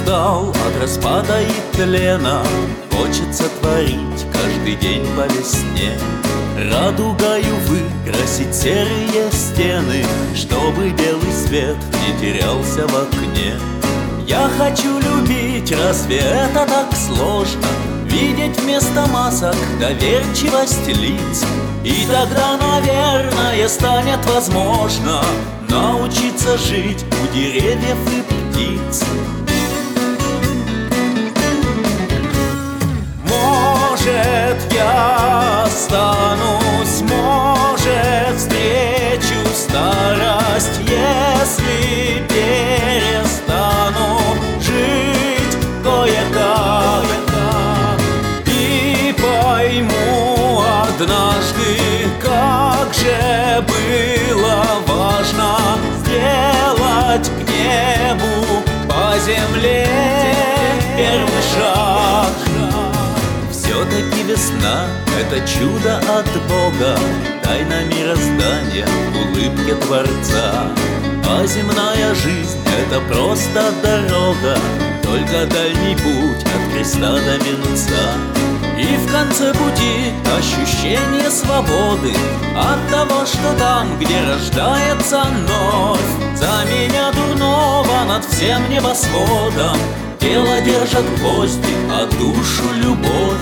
устал от распада и тлена, хочется творить каждый день по весне. Радугою выкрасить серые стены, чтобы белый свет не терялся в окне. Я хочу любить, разве это так сложно? Видеть вместо масок доверчивость лиц. И тогда, наверное, станет возможно научиться жить у деревьев и птиц. Может, я останусь, может, встречу старость, если перестану жить кое-как. И пойму однажды, как же было важно сделать к небу по земле первый шаг. Все-таки весна — это чудо от Бога, тайна мироздания в улыбке Творца. А земная жизнь — это просто дорога, только дальний путь от креста до венца. И в конце пути ощущение свободы от того, что там, где рождается вновь. За меня дурного над всем небосводом тело держат гвозди, а душу любовь.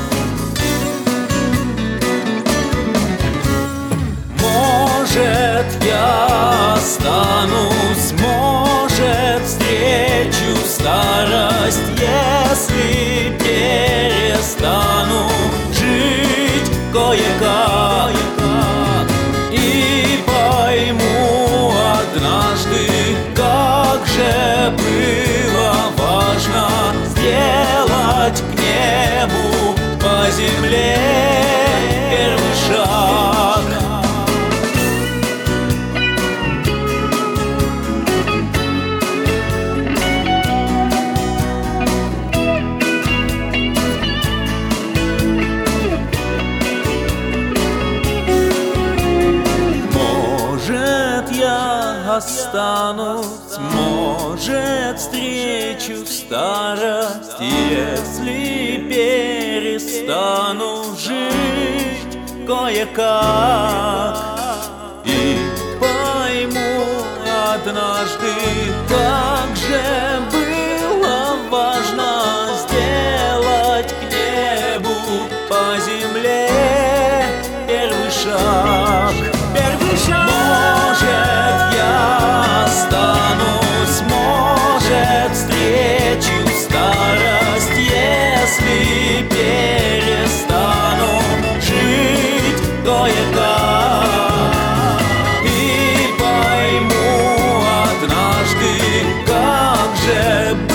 Может, я останусь, может, встречу старость, если перестану жить кое-как. И пойму однажды, как же было важно сделать к небу по земле первый шаг. Останусь, может, встречу старость, если перестану жить кое-как. И пойму однажды, как же было важно сделать к небу по земле первый шаг. Первый шаг. Может, я останусь, может, встречу старость, если перестану жить кое-как. И пойму однажды, как же